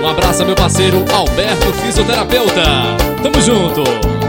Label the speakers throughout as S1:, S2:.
S1: Um abraço, meu parceiro Alberto, fisioterapeuta. Tamo junto.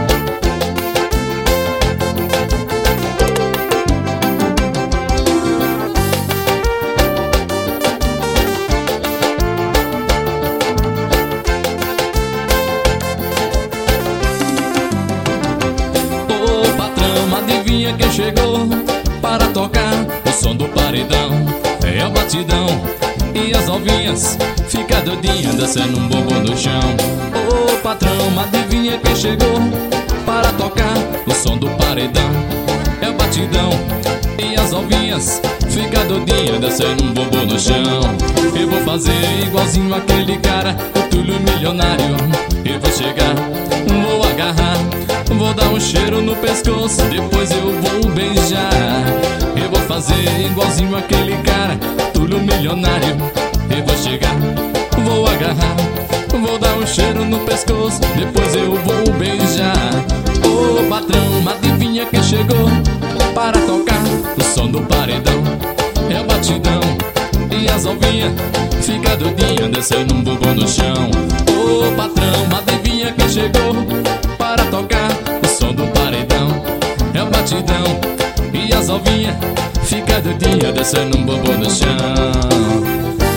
S2: Ô patrão, adivinha quem chegou para tocar o som do paredão? É o batidão e as novinhas fica doidinha descendo um bobo no chão. Ô patrão, adivinha quem chegou para tocar o som do paredão? É o batidão e as novinhas fica doidinha descendo um bobo no chão. Eu vou fazer igualzinho aquele cara, o Túlio milionário. Eu vou chegar, vou agarrar, vou dar um cheiro no pescoço, depois eu vou beijar. Eu vou fazer igualzinho aquele cara, Túlio milionário. Eu vou chegar, vou agarrar, vou dar um cheiro no pescoço, depois eu vou beijar. Ô patrão, adivinha quem chegou para tocar o som do paredão? É o batidão e as novinhas fica doidinha descendo um bobo no chão. Ô patrão, adivinha quem chegou para tocar o som do paredão? É o batidão e as novinhas fica doidinha descendo um bobo no chão.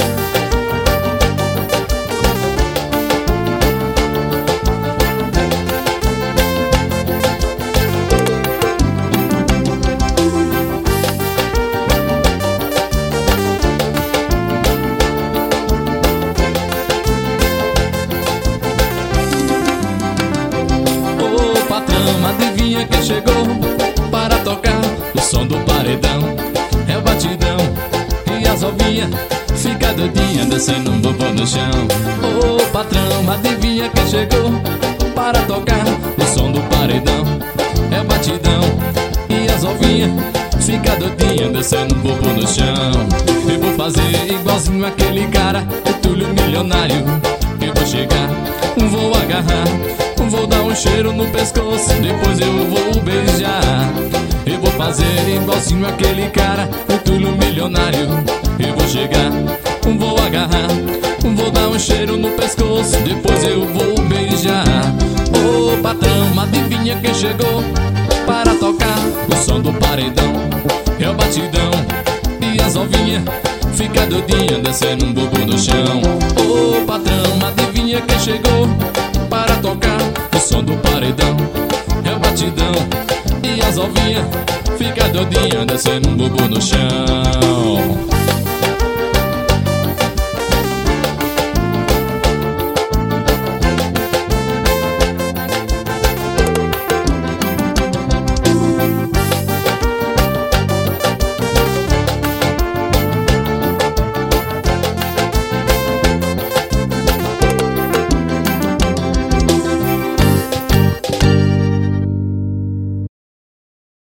S2: Adivinha quem chegou para tocar o som do paredão? É o batidão e as novinhas fica doidinha descendo um bobo no chão. Ô patrão, adivinha quem chegou para tocar o som do paredão? É o batidão e as novinhas fica doidinha descendo um bobo no chão. Eu vou fazer igualzinho aquele cara, o Túlio milionário. Eu vou chegar, vou agarrar, vou dar um cheiro no pescoço, depois eu vou beijar. Eu vou fazer igualzinho aquele cara, o Túlio milionário. Eu vou chegar, vou agarrar, vou dar um cheiro no pescoço, depois eu vou beijar. Ô patrão, adivinha quem chegou para tocar o som do paredão? É o batidão e as novinhas fica doidinha descendo um bobo no chão. Ô patrão, adivinha quem chegou para tocar o som do paredão? É o batidão e as novinhas fica doidinha descendo um bobo no chão.